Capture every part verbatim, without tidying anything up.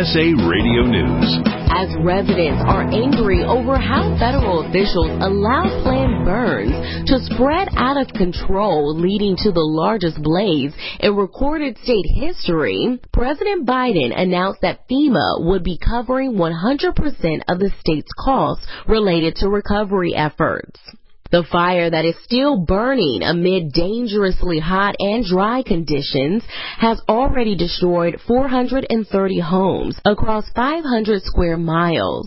S A Radio News. As residents are angry over how federal officials allow planned burns to spread out of control, leading to the largest blaze in recorded state history, President Biden announced that FEMA would be covering one hundred percent of the state's costs related to recovery efforts. The fire that is still burning amid dangerously hot and dry conditions has already destroyed four hundred thirty homes across five hundred square miles.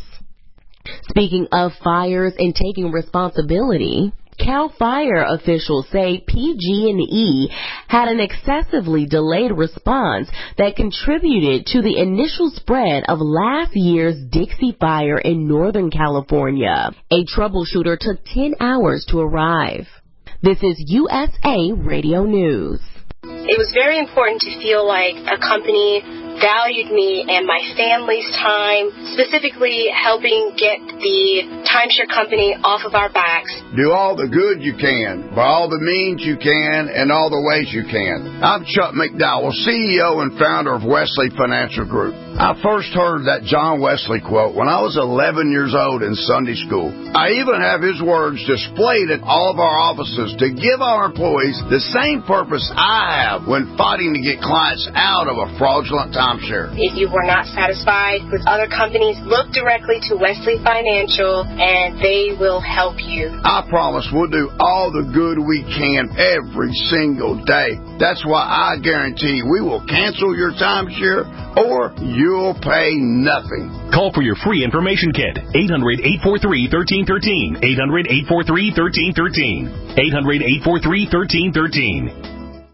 Speaking of fires and taking responsibility, CAL FIRE officials say P G and E had an excessively delayed response that contributed to the initial spread of last year's Dixie Fire in Northern California. A troubleshooter took ten hours to arrive. This is U S A Radio News. It was very important to feel like a company valued me and my family's time, specifically helping get the timeshare company off of our backs. Do all the good you can, by all the means you can, and all the ways you can. I'm Chuck McDowell, C E O and founder of Wesley Financial Group. I first heard that John Wesley quote when I was eleven years old in Sunday school. I even have his words displayed at all of our offices to give our employees the same purpose I have when fighting to get clients out of a fraudulent timeshare. If you were not satisfied with other companies, look directly to Wesley Financial and they will help you. I promise we'll do all the good we can every single day. That's why I guarantee we will cancel your timeshare or you'll pay nothing. Call for your free information kit. eight hundred, eight four three, one three one three. eight hundred, eight four three, one three one three. eight hundred, eight four three, one three one three.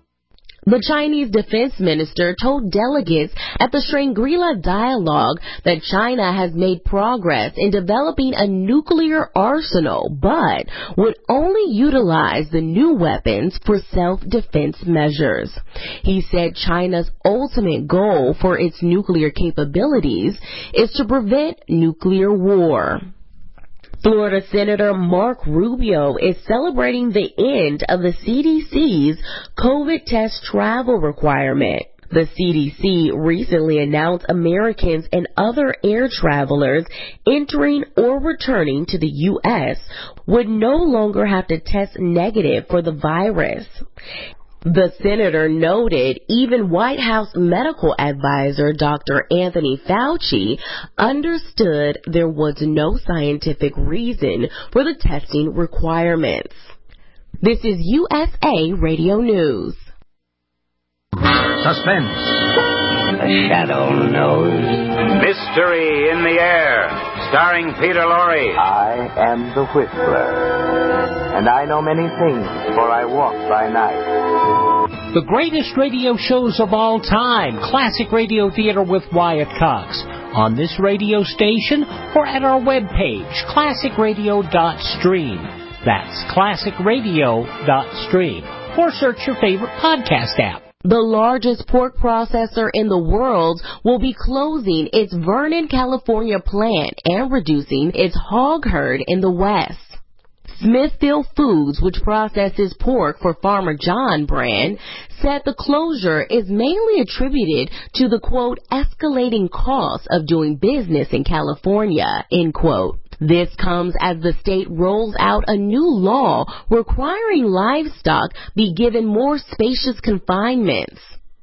The Chinese defense minister told delegates at the Shangri-La Dialogue that China has made progress in developing a nuclear arsenal, but would only utilize the new weapons for self-defense measures. He said China's ultimate goal for its nuclear capabilities is to prevent nuclear war. Florida Senator Mark Rubio is celebrating the end of the C D C's COVID test travel requirement. The C D C recently announced Americans and other air travelers entering or returning to the U S would no longer have to test negative for the virus. The senator noted even White House medical advisor Doctor Anthony Fauci understood there was no scientific reason for the testing requirements. This is U S A Radio News. Suspense. The shadow knows. Mystery in the air. Starring Peter Lorre. I am the Whistler, and I know many things, for I walk by night. The greatest radio shows of all time, Classic Radio Theater with Wyatt Cox, on this radio station or at our webpage, classic radio dot stream. That's classic radio dot stream. Or search your favorite podcast app. The largest pork processor in the world will be closing its Vernon, California plant and reducing its hog herd in the West. Smithfield Foods, which processes pork for Farmer John brand, said the closure is mainly attributed to the, quote, escalating costs of doing business in California, end quote. This comes as the state rolls out a new law requiring livestock be given more spacious confinements.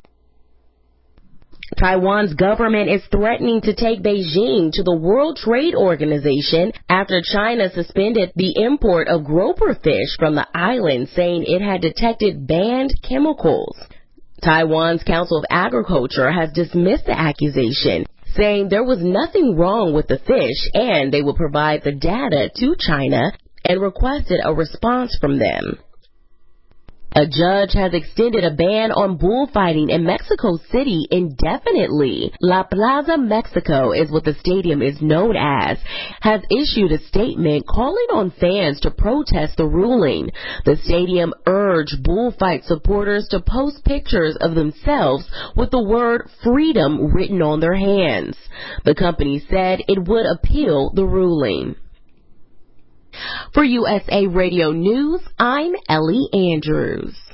Taiwan's government is threatening to take Beijing to the World Trade Organization after China suspended the import of grouper fish from the island, saying it had detected banned chemicals. Taiwan's Council of Agriculture has dismissed the accusation, saying there was nothing wrong with the fish and they will provide the data to China and requested a response from them. A judge has extended a ban on bullfighting in Mexico City indefinitely. La Plaza Mexico is what the stadium is known as, has issued a statement calling on fans to protest the ruling. The stadium urged bullfight supporters to post pictures of themselves with the word freedom written on their hands. The company said it would appeal the ruling. For U S A Radio News, I'm Ellie Andrews.